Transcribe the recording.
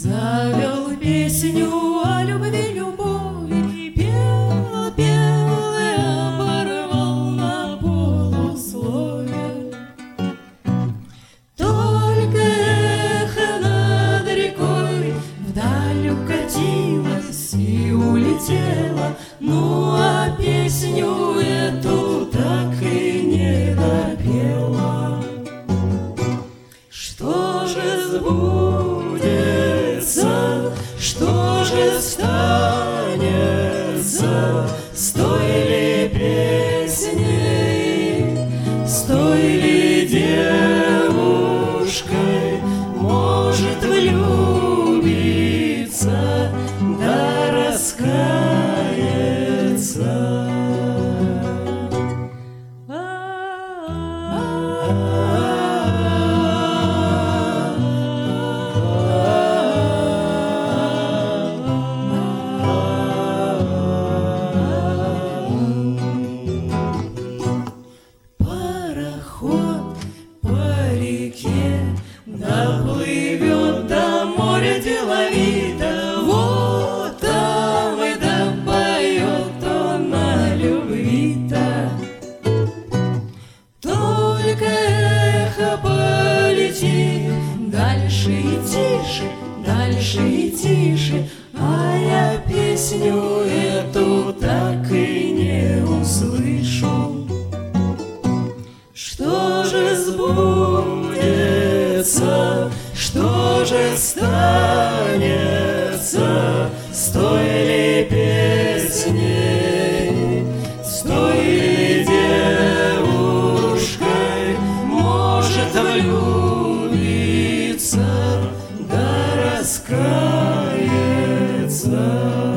Завел песню о любви, любови, пел, пел и оборвал на полусловие. Только эхо над рекой вдаль укатилось и улетело, ну а песню эту так и не допела. Что же сбудется, что же станется с той ли песней, с той ли девушкой? Может влюбиться, да раскаяться. Пароход по реке доплывет до моря деловито, вот там и допоет он о любви-то. Только эхо полетит дальше и тише, дальше и тише, а я песню эту так и не услышу. Что же сбудется, что же станется с той ли песней, с той ли девушкой? Может влюбиться, да раскаяться.